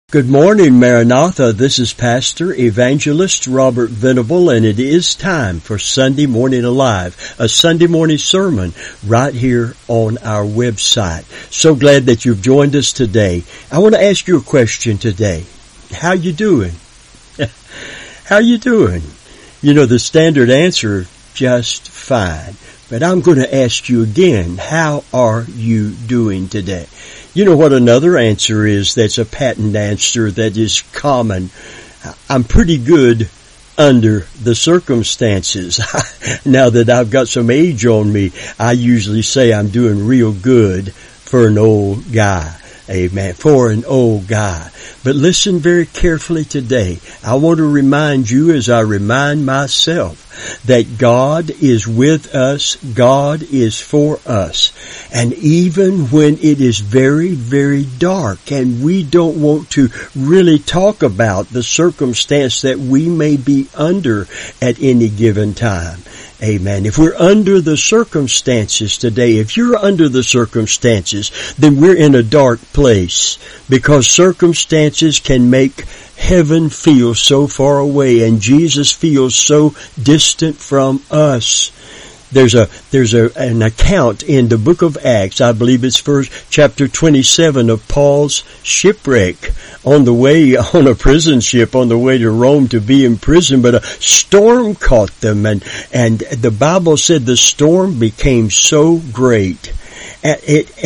Good morning, Maranatha. This is Pastor Evangelist Robert Venable, and it is time for Sunday Morning Alive, a Sunday morning sermon right here on our website. So glad that you've joined us today. I want to ask you a question today. How you doing? How you doing? You know, the standard answer, just fine. But I'm going to ask you again, how are you doing today? You know what another answer is that's a patent answer that is common? I'm pretty good under the circumstances. Now that I've got some age on me, I usually say I'm doing real good for an old guy. Amen. For an old guy. But listen very carefully today. I want to remind you, as I remind myself, that God is with us. God is for us. And even when it is very, very dark and we don't want to really talk about the circumstance that we may be under at any given time. Amen. If we're under the circumstances today, if you're under the circumstances, then we're in a dark place, because circumstances can make heaven feel so far away and Jesus feels so distant from us. There's an account in the book of Acts, I believe it's chapter 27, of Paul's shipwreck on a prison ship on the way to Rome to be in prison, but a storm caught them, and the Bible said the storm became so great, and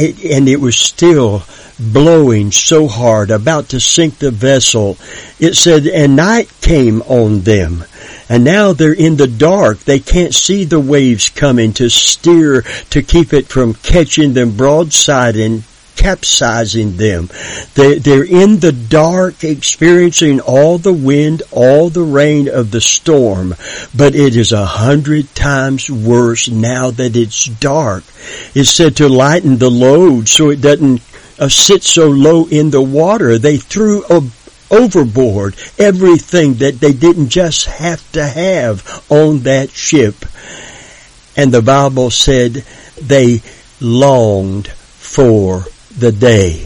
it was still blowing so hard, about to sink the vessel. It said, and night came on them. And now they're in the dark. They can't see the waves coming to steer, to keep it from catching them broadside and capsizing them. They're in the dark, experiencing all the wind, all the rain of the storm. But it is 100 times worse now that it's dark. It's said to lighten the load so it doesn't sit so low in the water. They threw overboard everything that they didn't just have to have on that ship. And the Bible said they longed for the day.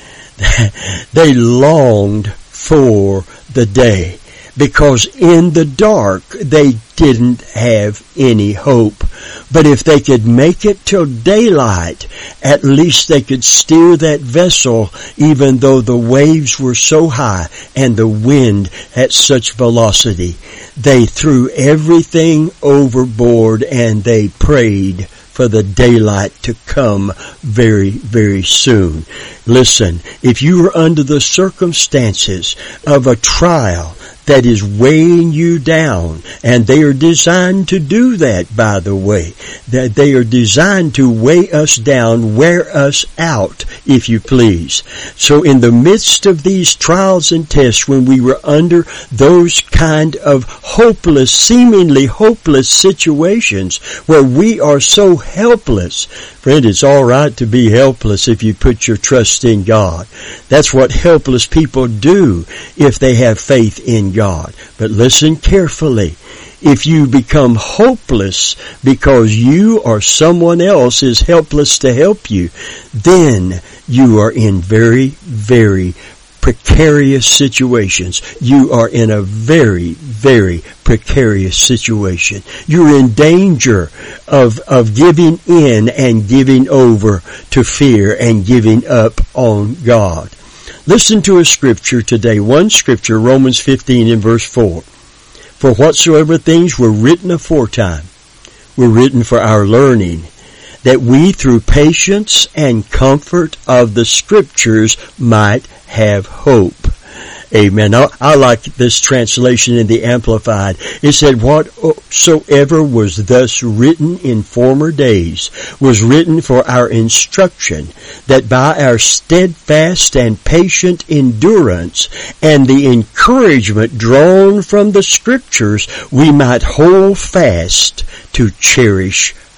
They longed for the day, because in the dark they didn't have any hope. But if they could make it till daylight, at least they could steer that vessel, even though the waves were so high and the wind at such velocity. They threw everything overboard and they prayed for the daylight to come very, very soon. Listen, if you are under the circumstances of a trial that is weighing you down, and they are designed to do that, by the way, that they are designed to weigh us down, wear us out, if you please. So in the midst of these trials and tests, when we were under those kind of hopeless, seemingly hopeless situations where we are so helpless, friend, it's all right to be helpless if you put your trust in God. That's what helpless people do if they have faith in God. But listen carefully. If you become hopeless because you or someone else is helpless to help you, then you are in very, very precarious situations. You are in a very, very precarious situation. You're in danger of giving in and giving over to fear and giving up on God. Listen to a scripture today. One scripture, Romans 15 and verse 4. For whatsoever things were written aforetime were written for our learning, that we through patience and comfort of the scriptures might have hope. Amen. I like this translation in the Amplified. It said, whatsoever was thus written in former days was written for our instruction, that by our steadfast and patient endurance and the encouragement drawn from the Scriptures we might hold fast to cherish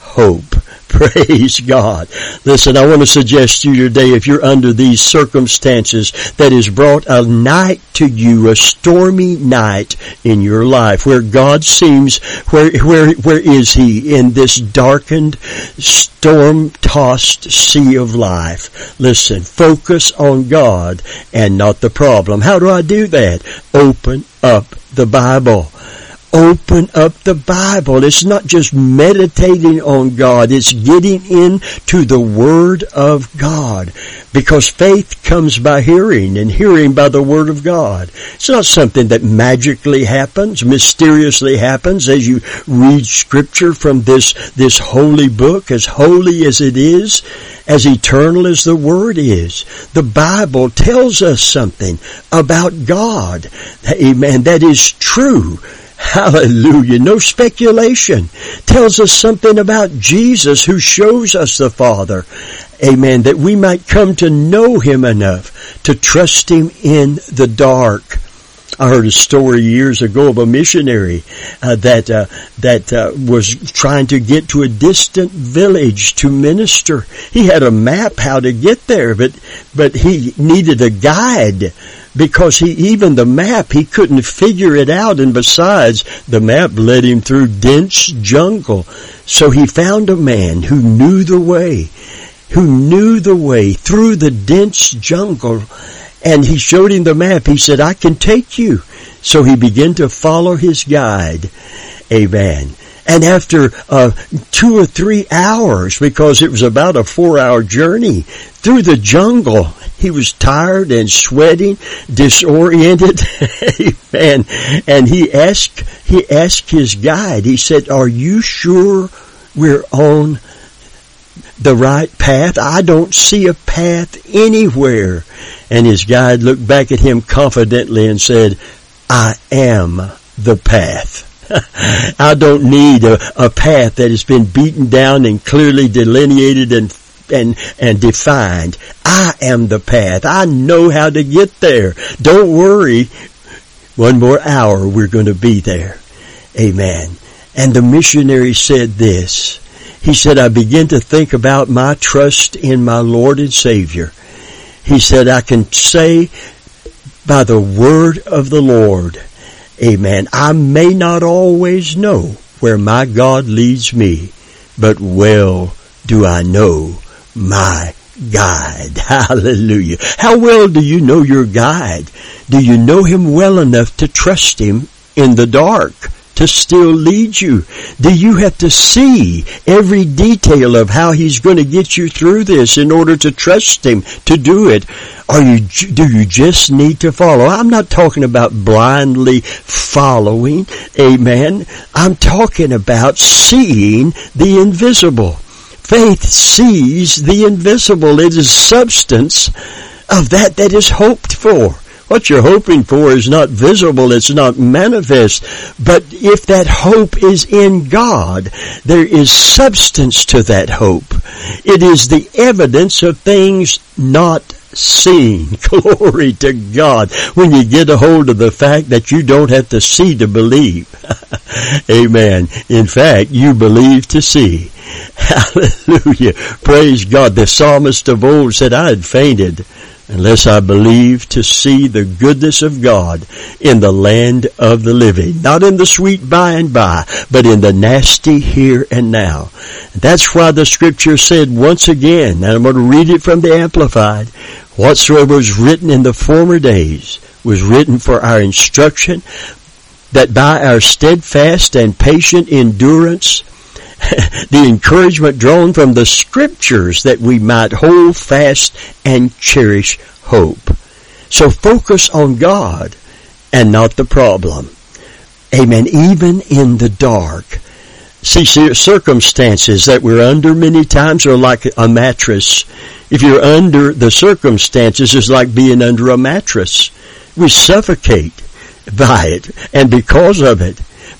hope. Praise God. Listen, I want to suggest to you today, if you're under these circumstances that has brought a night to you, a stormy night in your life, where God seems, where is He in this darkened, storm-tossed sea of life? Listen, focus on God and not the problem. How do I do that? Open up the Bible. Open up the Bible. It's not just meditating on God. It's getting into the Word of God. Because faith comes by hearing, and hearing by the Word of God. It's not something that magically happens, mysteriously happens as you read Scripture from this holy book, as holy as it is, as eternal as the Word is. The Bible tells us something about God. Amen. That is true. Hallelujah. No speculation. Tells us something about Jesus, who shows us the Father. Amen. That we might come to know Him enough to trust Him in the dark. I heard a story years ago of a missionary that was trying to get to a distant village to minister. He had a map how to get there, but he needed a guide, because even the map, he couldn't figure it out, and besides, the map led him through dense jungle. So he found a man who knew the way through the dense jungle. And he showed him the map. He said, I can take you. So he began to follow his guide. Amen. And after 2 or 3 hours, because it was about a 4-hour journey through the jungle, he was tired and sweating, disoriented. Amen. And he asked his guide, he said, are you sure we're on the right path? I don't see a path anywhere. And his guide looked back at him confidently and said, I am the path. I don't need a path that has been beaten down and clearly delineated and defined. I am the path. I know how to get there. Don't worry. 1 more hour, we're going to be there. Amen. And the missionary said this. He said, I begin to think about my trust in my Lord and Savior. He said, I can say by the word of the Lord, amen, I may not always know where my God leads me, but well do I know my guide. Hallelujah. How well do you know your guide? Do you know Him well enough to trust Him in the dark, to still lead you? Do you have to see every detail of how He's going to get you through this in order to trust Him to do it? Do you just need to follow? I'm not talking about blindly following. Amen. I'm talking about seeing the invisible. Faith sees the invisible. It is substance of that is hoped for. What you're hoping for is not visible, it's not manifest. But if that hope is in God, there is substance to that hope. It is the evidence of things not seen. Glory to God. When you get a hold of the fact that you don't have to see to believe. Amen. In fact, you believe to see. Hallelujah. Praise God. The psalmist of old said, I had fainted unless I believe to see the goodness of God in the land of the living. Not in the sweet by and by, but in the nasty here and now. That's why the Scripture said once again, and I'm going to read it from the Amplified, whatsoever was written in the former days was written for our instruction, that by our steadfast and patient endurance, the encouragement drawn from the Scriptures, that we might hold fast and cherish hope. So focus on God and not the problem. Amen. Even in the dark. See, circumstances that we're under many times are like a mattress. If you're under the circumstances, it's like being under a mattress. We suffocate by it and because of it.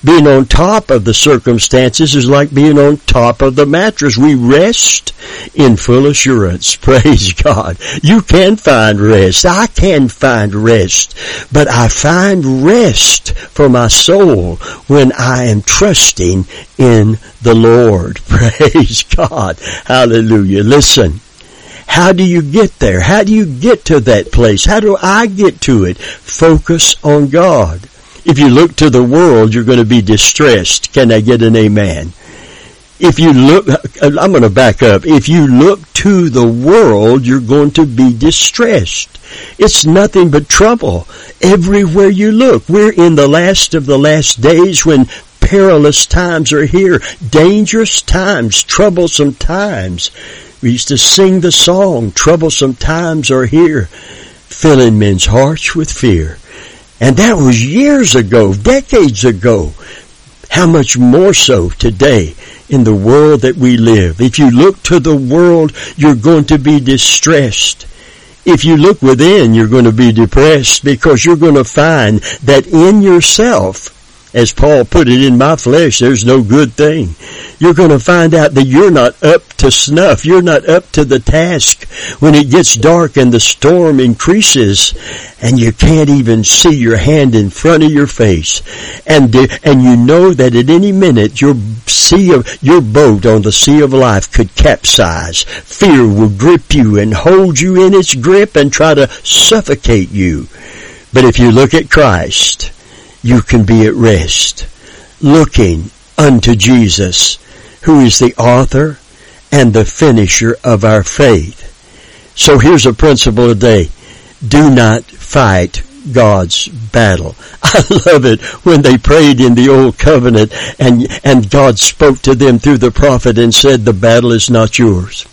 Being on top of the circumstances is like being on top of the mattress. We rest in full assurance. Praise God. You can find rest. I can find rest. But I find rest for my soul when I am trusting in the Lord. Praise God. Hallelujah. Listen. How do you get there? How do you get to that place? How do I get to it? Focus on God. If you look to the world, you're going to be distressed. Can I get an amen? If you look, I'm going to back up. If you look to the world, you're going to be distressed. It's nothing but trouble everywhere you look. We're in the last of the last days when perilous times are here. Dangerous times, troublesome times. We used to sing the song, troublesome times are here, filling men's hearts with fear. And that was years ago, decades ago. How much more so today in the world that we live? If you look to the world, you're going to be distressed. If you look within, you're going to be depressed because you're going to find that in yourself, as Paul put it, in my flesh, there's no good thing. You're going to find out that you're not up to snuff. You're not up to the task when it gets dark and the storm increases and you can't even see your hand in front of your face. And you know that at any minute your boat on the sea of life could capsize. Fear will grip you and hold you in its grip and try to suffocate you. But if you look at Christ, you can be at rest, looking unto Jesus, who is the author and the finisher of our faith. So here's a principle today. Do not fight God's battle. I love it when they prayed in the old covenant and God spoke to them through the prophet and said, the battle is not yours.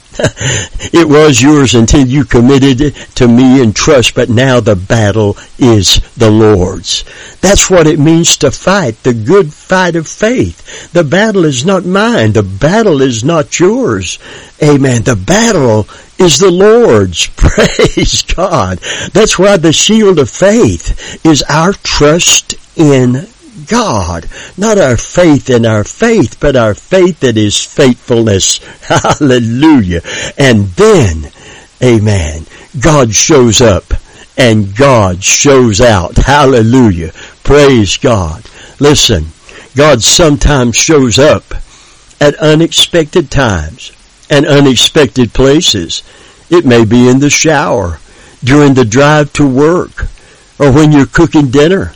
It was yours until you committed it to me in trust, but now the battle is the Lord's. That's what it means to fight, the good fight of faith. The battle is not mine. The battle is not yours. Amen. The battle is the Lord's. Praise God. That's why the shield of faith is our trust in God, not our faith in our faith, but our faith that is faithfulness. Hallelujah. And then, amen, God shows up and God shows out. Hallelujah. Praise God. Listen, God sometimes shows up at unexpected times and unexpected places. It may be in the shower, during the drive to work, or when you're cooking dinner.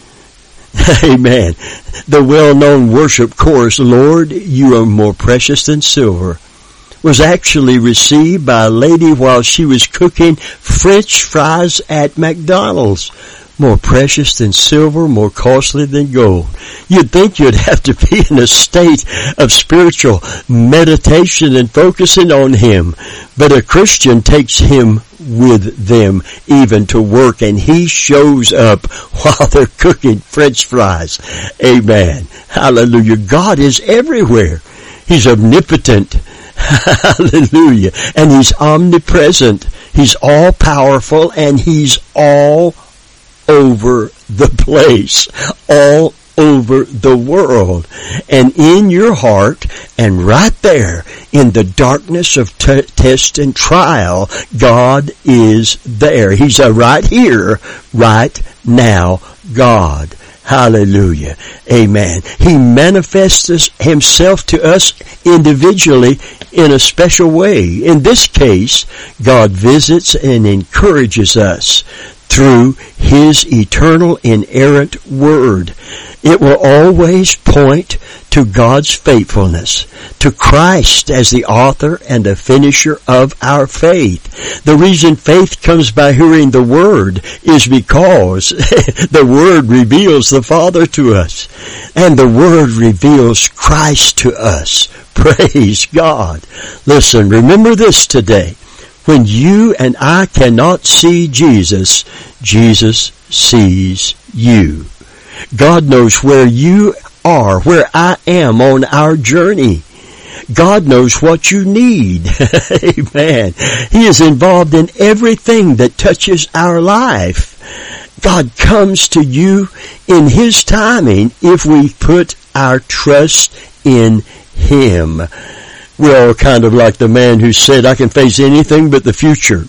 Amen. The well-known worship chorus, Lord, you are more precious than silver, was actually received by a lady while she was cooking French fries at McDonald's. More precious than silver, more costly than gold. You'd think you'd have to be in a state of spiritual meditation and focusing on Him. But a Christian takes Him with them even to work, and He shows up while they're cooking French fries. Amen. Hallelujah. God is everywhere. He's omnipotent. Hallelujah. And He's omnipresent. He's all powerful, and He's all over the place, all over the world, and in your heart, and right there in the darkness of test and trial, God is there. He's right here, right now, God. Hallelujah. Amen. He manifests Himself to us individually in a special way. In this case, God visits and encourages us through His eternal inerrant Word. It will always point to God's faithfulness, to Christ as the author and the finisher of our faith. The reason faith comes by hearing the Word is because the Word reveals the Father to us, and the Word reveals Christ to us. Praise God. Listen, remember this today. When you and I cannot see Jesus, Jesus sees you. God knows where you are, where I am on our journey. God knows what you need. Amen. He is involved in everything that touches our life. God comes to you in His timing if we put our trust in Him. We're all kind of like the man who said, I can face anything but the future.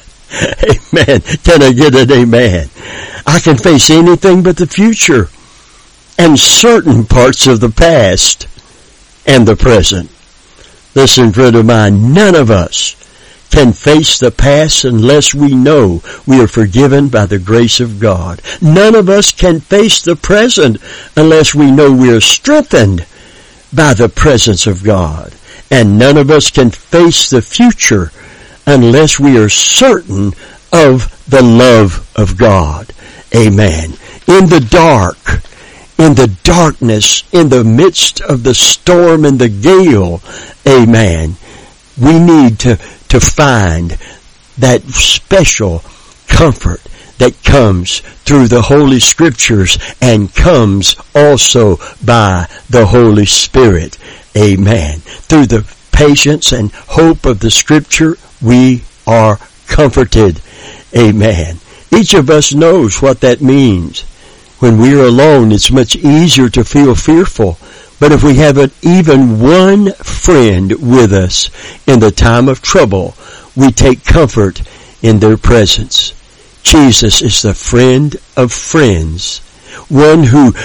Amen. Can I get an amen? I can face anything but the future and certain parts of the past and the present. Listen, friend of mine, none of us can face the past unless we know we are forgiven by the grace of God. None of us can face the present unless we know we are strengthened by the presence of God. And none of us can face the future unless we are certain of the love of God. Amen. In the dark, in the darkness, in the midst of the storm and the gale, amen, we need to find that special comfort that comes through the Holy Scriptures and comes also by the Holy Spirit. Amen. Through the patience and hope of the Scripture, we are comforted. Amen. Each of us knows what that means. When we are alone, it's much easier to feel fearful. But if we have even one friend with us in the time of trouble, we take comfort in their presence. Jesus is the friend of friends. One of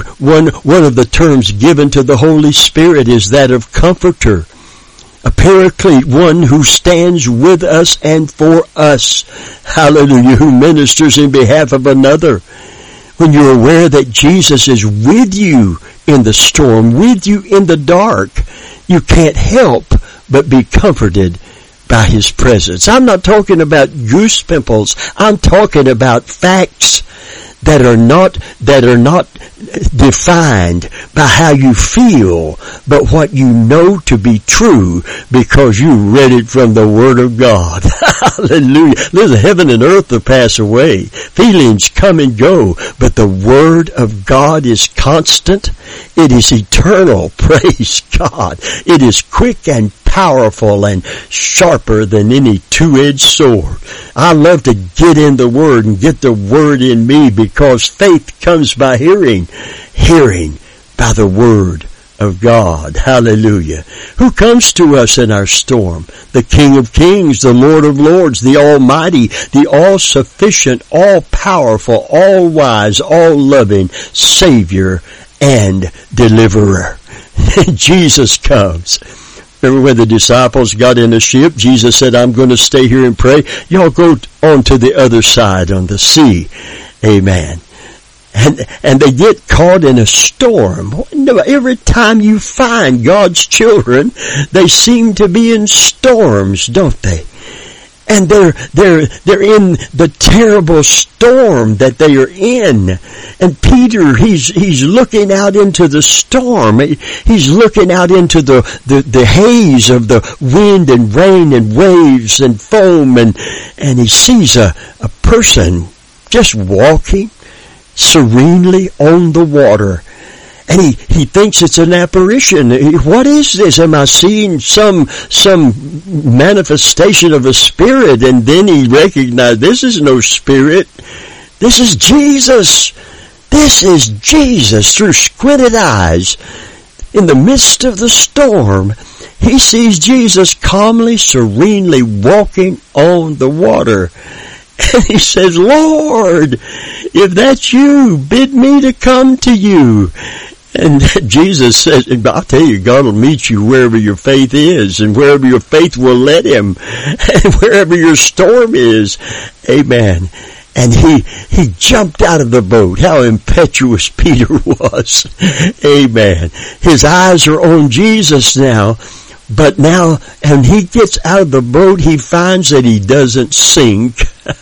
the terms given to the Holy Spirit is that of comforter. A paraclete, one who stands with us and for us. Hallelujah, who ministers in behalf of another. When you're aware that Jesus is with you in the storm, with you in the dark, you can't help but be comforted by His presence. I'm not talking about goose pimples. I'm talking about facts that are not defined by how you feel, but what you know to be true because you read it from the Word of God. Hallelujah. Listen, heaven and earth will pass away. Feelings come and go, but the Word of God is constant. It is eternal. Praise God. It is quick and powerful and sharper than any two-edged sword. I love to get in the Word and get the Word in me because faith comes by hearing by the Word of God. Hallelujah. Who comes to us in our storm? The King of Kings, the Lord of Lords, the Almighty, the all-sufficient, all-powerful, all-wise, all-loving Savior and Deliverer. Jesus comes. Remember when the disciples got in a ship, Jesus said, I'm going to stay here and pray. Y'all go on to the other side on the sea. Amen. And they get caught in a storm. Every time you find God's children, they seem to be in storms, don't they? And they're in the terrible storm that they are in. And Peter, he's looking out into the storm. He's looking out into the haze of the wind and rain and waves and foam, and he sees a person just walking serenely on the water. And he thinks it's an apparition. What is this? Am I seeing some manifestation of a spirit? And then he recognized this is no spirit. This is Jesus. This is Jesus through squinted eyes. In the midst of the storm, he sees Jesus calmly, serenely walking on the water. And he says, Lord, if that's you, bid me to come to you. And Jesus says, I'll tell you, God will meet you wherever your faith is, and wherever your faith will let Him, and wherever your storm is. Amen. And he jumped out of the boat. How impetuous Peter was. Amen. His eyes are on Jesus now. But now, and he gets out of the boat, he finds that he doesn't sink.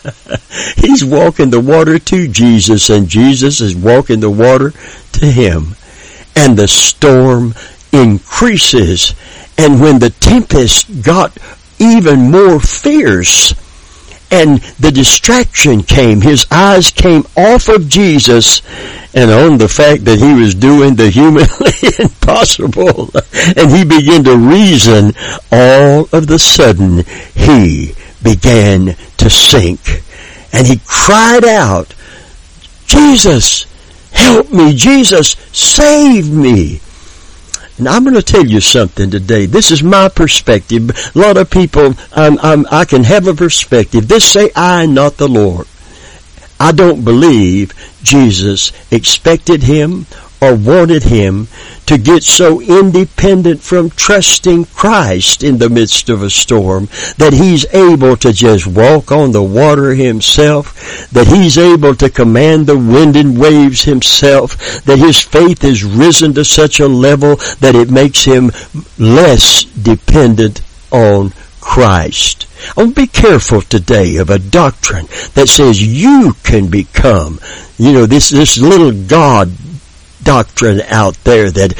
He's walking the water to Jesus, and Jesus is walking the water to him. And the storm increases. And when the tempest got even more fierce, and the distraction came, his eyes came off of Jesus and on the fact that he was doing the humanly impossible, and he began to reason. All of the sudden he began to sink, and he cried out Jesus, help me. Jesus, save me. And I'm going to tell you something today. This is my perspective. A lot of people, I can have a perspective. This say I, not the Lord. I don't believe Jesus expected him or wanted him to get so independent from trusting Christ in the midst of a storm that he's able to just walk on the water himself, that he's able to command the wind and waves himself, that his faith has risen to such a level that it makes him less dependent on Christ. I want to be careful today of a doctrine that says you can become, this little God doctrine out there that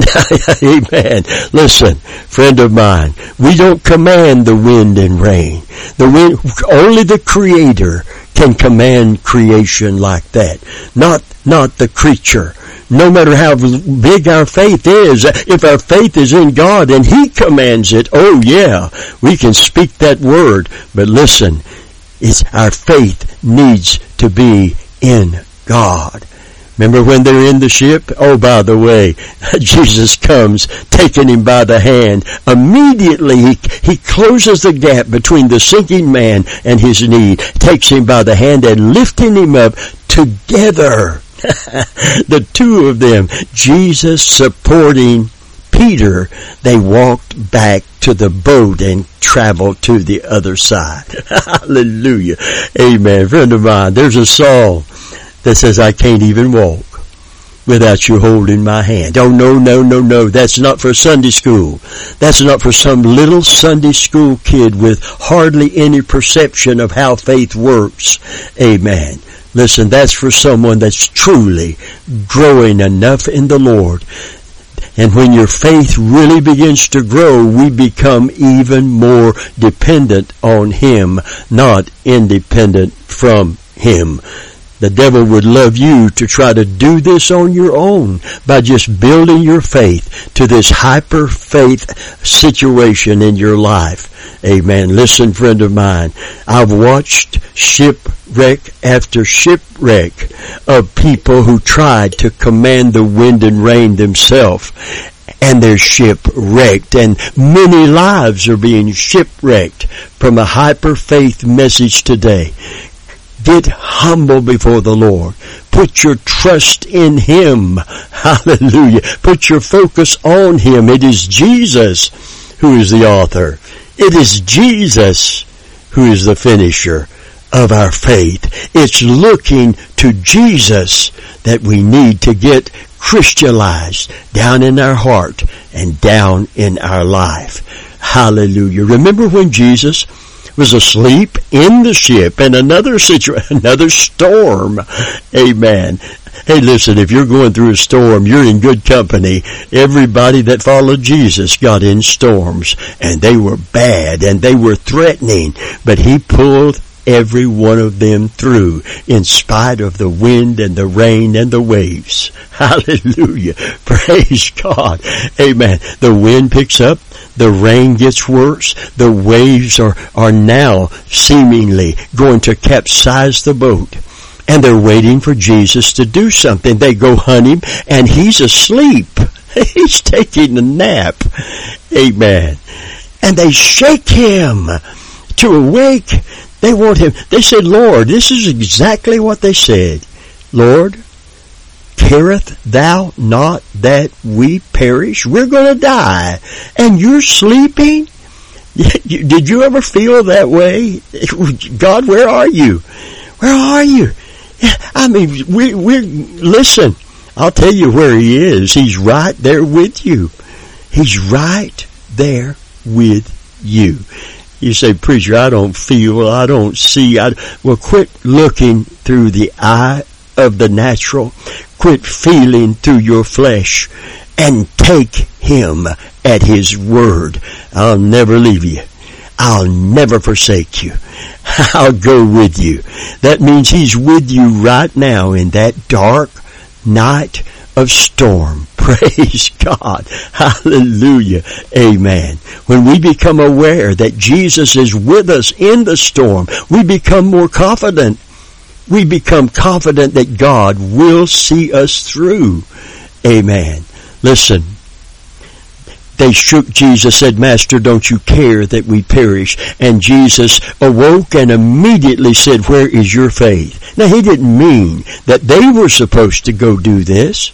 amen. Listen, friend of mine, we don't command the wind and rain. Only the Creator can command creation like that. Not the creature. No matter how big our faith is, if our faith is in God and He commands it, oh yeah, we can speak that word. But listen, our faith needs to be in God. Remember when they're in the ship? Oh, by the way, Jesus comes, taking him by the hand. Immediately, he closes the gap between the sinking man and his need, takes him by the hand and lifting him up together. The two of them, Jesus supporting Peter, they walked back to the boat and traveled to the other side. Hallelujah. Amen. Friend of mine, there's a song that says, I can't even walk without you holding my hand. Oh, no. That's not for Sunday school. That's not for some little Sunday school kid with hardly any perception of how faith works. Amen. Listen, that's for someone that's truly growing enough in the Lord. And when your faith really begins to grow, we become even more dependent on Him, not independent from Him. The devil would love you to try to do this on your own by just building your faith to this hyper faith situation in your life. Amen. Listen, friend of mine, I've watched shipwreck after shipwreck of people who tried to command the wind and rain themselves, and they're shipwrecked, and many lives are being shipwrecked from a hyper faith message today. Get humble before the Lord. Put your trust in Him. Hallelujah. Put your focus on Him. It is Jesus who is the author. It is Jesus who is the finisher of our faith. It's looking to Jesus that we need to get Christianized down in our heart and down in our life. Hallelujah. Remember when Jesus was asleep in the ship in another storm. Amen. Hey, listen, if you're going through a storm, you're in good company. Everybody that followed Jesus got in storms, and they were bad, and they were threatening, but He pulled every one of them through in spite of the wind and the rain and the waves. Hallelujah. Praise God. Amen. The wind picks up. The rain gets worse. The waves are now seemingly going to capsize the boat. And they're waiting for Jesus to do something. They go hunt Him, and He's asleep. He's taking a nap. Amen. And they shake Him to awake. They want Him. They said, Lord, this is exactly what they said. Lord, careth thou not that we perish? We're going to die. And you're sleeping? Did you ever feel that way? God, where are you? Where are you? I mean, listen, I'll tell you where He is. He's right there with you. He's right there with you. You say, preacher, I don't feel, I don't see. Well, quit looking through the eye of the natural. Quit feeling through your flesh and take Him at His word. I'll never leave you. I'll never forsake you. I'll go with you. That means He's with you right now in that dark night of storm. Praise God. Hallelujah. Amen. When we become aware that Jesus is with us in the storm, we become more confident. We become confident that God will see us through. Amen. Listen. They shook Jesus, said, Master, don't you care that we perish? And Jesus awoke and immediately said, where is your faith? Now, he didn't mean that they were supposed to go do this.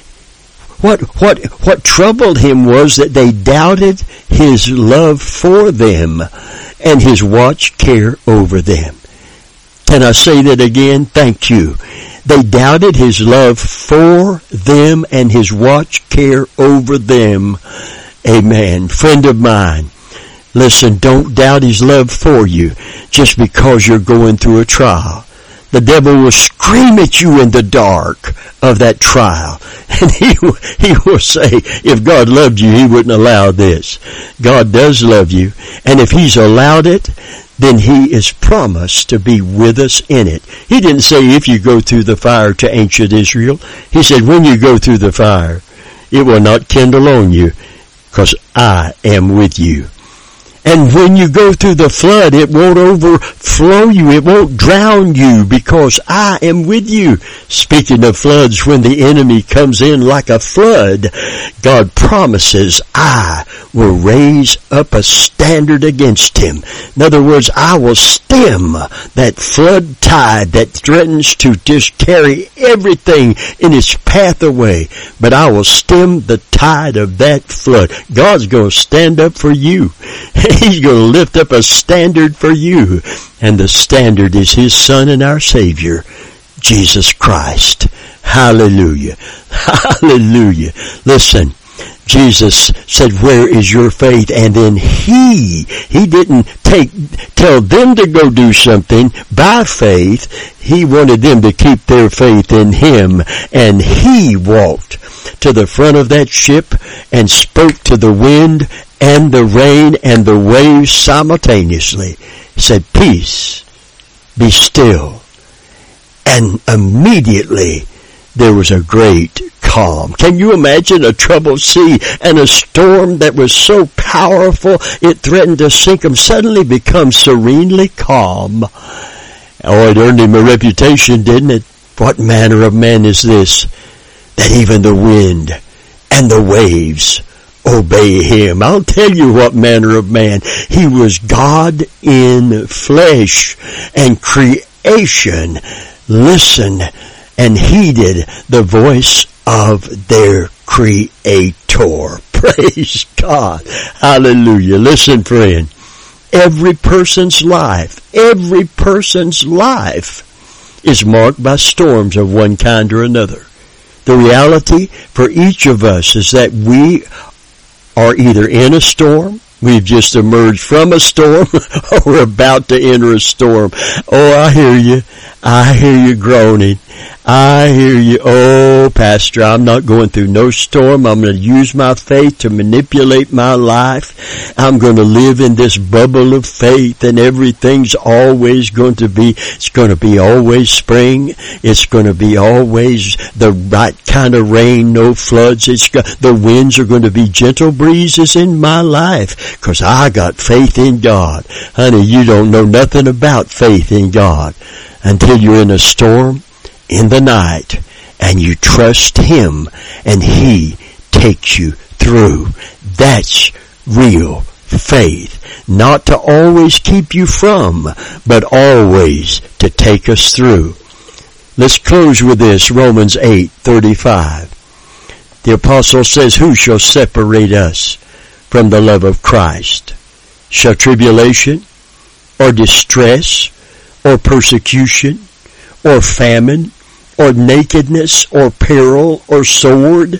What troubled him was that they doubted his love for them and his watch care over them. Can I say that again? Thank you. They doubted his love for them and his watch care over them. Amen. Friend of mine, listen, don't doubt his love for you just because you're going through a trial. The devil will scream at you in the dark of that trial. And he will say, if God loved you, he wouldn't allow this. God does love you. And if he's allowed it, then he is promised to be with us in it. He didn't say if you go through the fire to ancient Israel. He said when you go through the fire, it will not kindle on you, because I am with you. And when you go through the flood, it won't overflow you. It won't drown you, because I am with you. Speaking of floods, when the enemy comes in like a flood, God promises I will raise up a standard against him. In other words, I will stem that flood tide that threatens to just carry everything in its path away. But I will stem the tide of that flood. God's going to stand up for you. He's going to lift up a standard for you. And the standard is his Son and our Savior, Jesus Christ. Hallelujah. Hallelujah. Listen, Jesus said, where is your faith? And then he didn't tell them to go do something by faith. He wanted them to keep their faith in him. And he walked to the front of that ship and spoke to the wind and the rain and the waves simultaneously. He said, peace, be still. And immediately there was a great calm. Can you imagine a troubled sea and a storm that was so powerful it threatened to sink them suddenly becomes serenely calm? Oh, it earned him a reputation, didn't it? What manner of man is this, that even the wind and the waves obey him? I'll tell you what manner of man. He was God in flesh, and creation listened and heeded the voice of their Creator. Praise God. Hallelujah. Listen, friend. Every person's life is marked by storms of one kind or another. The reality for each of us is that we are either in a storm, we've just emerged from a storm, or we're about to enter a storm. Oh, I hear you. I hear you groaning. I hear you. Oh, Pastor, I'm not going through no storm. I'm going to use my faith to manipulate my life. I'm going to live in this bubble of faith, and everything's always going to be, it's going to be always spring. It's going to be always the right kind of rain, no floods. The winds are going to be gentle breezes in my life, because I got faith in God. Honey, you don't know nothing about faith in God until you're in a storm in the night and you trust him and he takes you through. That's real faith. Not to always keep you from, but always to take us through. Let's close with this, Romans 8:35. The apostle says, who shall separate us from the love of Christ? Shall tribulation or distress or persecution or famine or nakedness or peril or sword?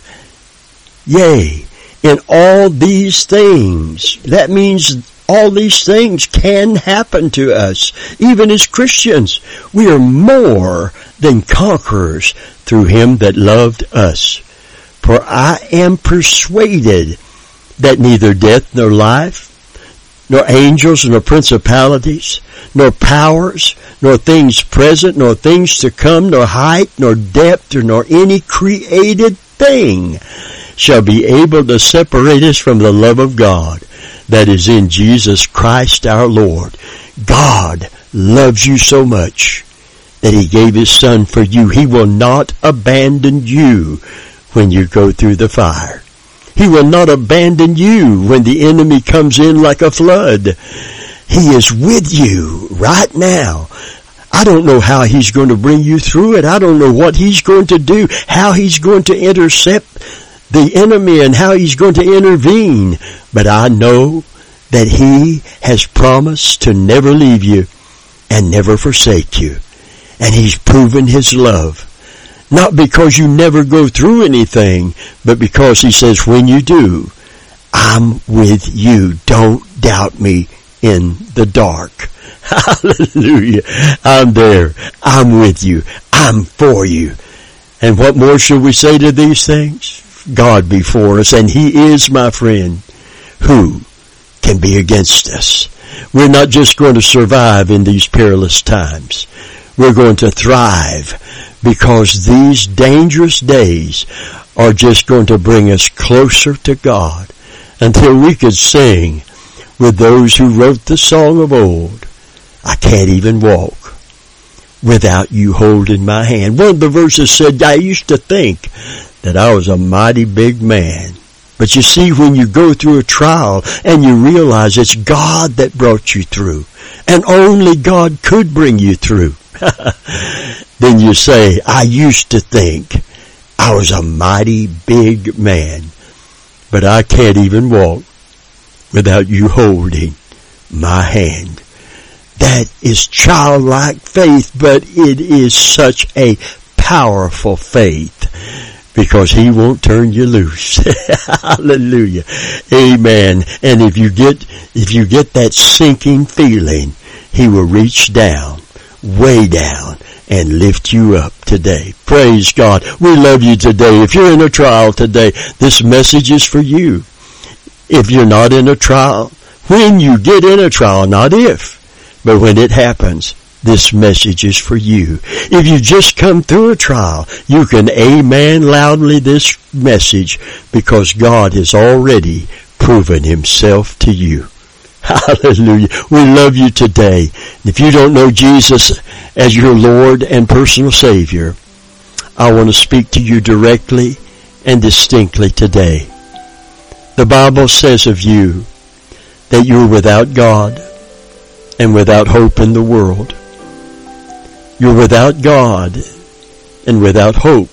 Yea, in all these things. That means all these things can happen to us. Even as Christians, we are more than conquerors through him that loved us. For I am persuaded that neither death nor life, nor angels, nor principalities, nor powers, nor things present, nor things to come, nor height, nor depth, nor any created thing shall be able to separate us from the love of God that is in Jesus Christ our Lord. God loves you so much that He gave His Son for you. He will not abandon you when you go through the fire. He will not abandon you when the enemy comes in like a flood. He is with you right now. I don't know how He's going to bring you through it. I don't know what He's going to do, how He's going to intercept the enemy and how He's going to intervene. But I know that He has promised to never leave you and never forsake you. And He's proven His love. Not because you never go through anything, but because He says, when you do, I'm with you. Don't doubt me in the dark. Hallelujah. I'm there. I'm with you. I'm for you. And what more should we say to these things? God before us, and He is, my friend. Who can be against us? We're not just going to survive in these perilous times. We're going to thrive, because these dangerous days are just going to bring us closer to God until we could sing with those who wrote the song of old, I can't even walk without you holding my hand. One of the verses said, I used to think that I was a mighty big man. But you see, when you go through a trial and you realize it's God that brought you through, and only God could bring you through, then you say, I used to think I was a mighty big man, but I can't even walk without you holding my hand. That is childlike faith, but it is such a powerful faith, because He won't turn you loose. Hallelujah. Amen. And if you get that sinking feeling, He will reach down, way down, and lift you up today. Praise God. We love you today. If you're in a trial today, this message is for you. If you're not in a trial, when you get in a trial, not if, but when it happens, this message is for you. If you just come through a trial, you can amen loudly this message, because God has already proven Himself to you. Hallelujah. We love you today. If you don't know Jesus as your Lord and personal Savior, I want to speak to you directly and distinctly today. The Bible says of you that you're without God and without hope in the world. You're without God and without hope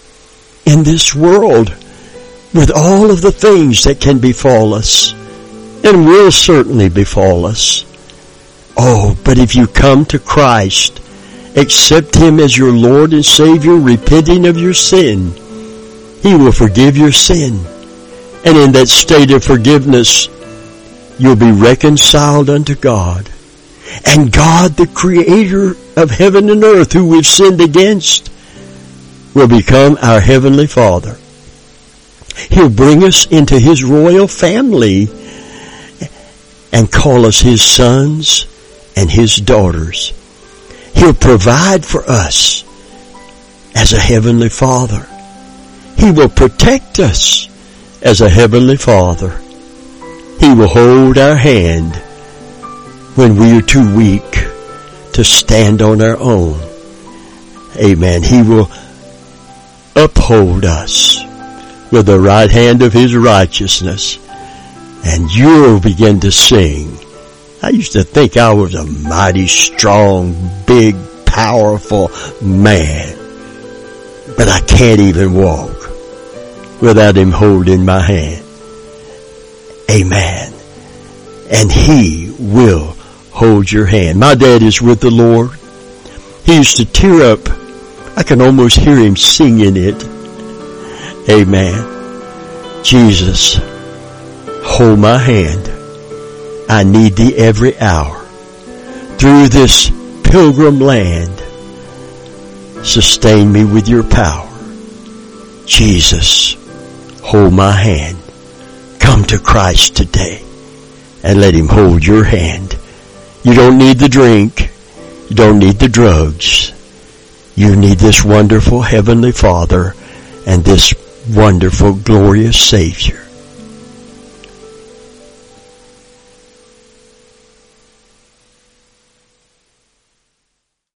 in this world, with all of the things that can befall us and will certainly befall us. Oh, but if you come to Christ, accept Him as your Lord and Savior, repenting of your sin, He will forgive your sin. And in that state of forgiveness, you'll be reconciled unto God. And God, the Creator of heaven and earth, who we've sinned against, will become our Heavenly Father. He'll bring us into His royal family and call us His sons and His daughters. He'll provide for us as a Heavenly Father. He will protect us as a Heavenly Father. He will hold our hand when we are too weak to stand on our own. Amen. He will uphold us with the right hand of His righteousness, and you'll begin to sing. I used to think I was a mighty strong, big, powerful man, but I can't even walk without Him holding my hand. Amen. And He will hold your hand. My dad is with the Lord. He used to tear up. I can almost hear him singing it. Amen. Jesus, hold my hand. I need Thee every hour. Through this pilgrim land, sustain me with Your power. Jesus, hold my hand. Come to Christ today and let Him hold your hand. You don't need the drink. You don't need the drugs. You need this wonderful Heavenly Father and this wonderful, glorious Savior.